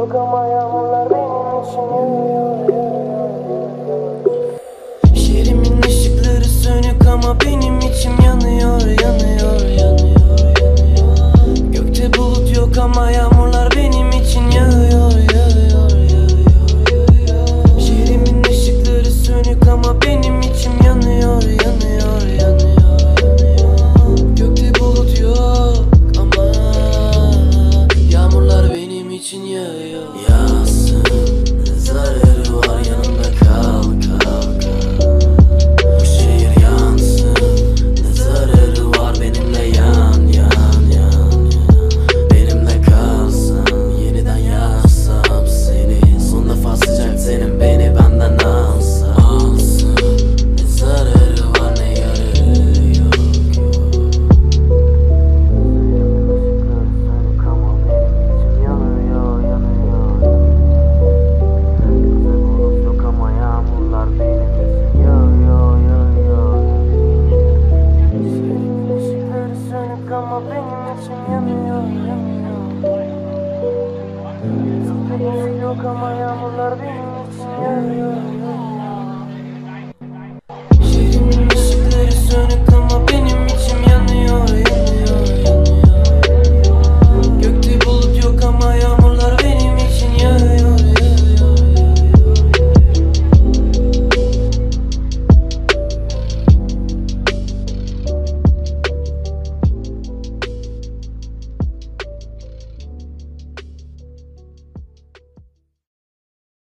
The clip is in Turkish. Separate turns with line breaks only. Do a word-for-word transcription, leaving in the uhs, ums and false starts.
yok ama yağmurlar benim için yağıyor. Şehrimin ışıkları sönük ama benim içim yanıyor, yanıyor, yanıyor, yanıyor. Gökte bulut yok ama yağmurlar benim için yağıyor, yağıyor, yağıyor. Şehrimin ışıkları sönük ama benim içim yanıyor, yanıyor, yanıyor, yanıyor. Gökte bulut yok ama yağmurlar benim için yağıyor. Yağsın, ne zararı var, yanımda kal, kal, kal. Bu şehir yansın, ne zararı var, benimle yan, yan, yan, yan. Benimle kalsın, yeniden yazsam seni. Son defa sıcak senin beni benden alsa, alsın. Ne zararı var, ne yararı yok, yok. Sönük ama benim içim yanıyor, yanıyor. Gökte bulut yok ama yağmurlar benim için yağıyor, yağıyor. Şehrin ışıkları sönük ama benim içim yanıyor, yanıyor. Gökte bulut yok ama yağmurlar benim için yağıyor.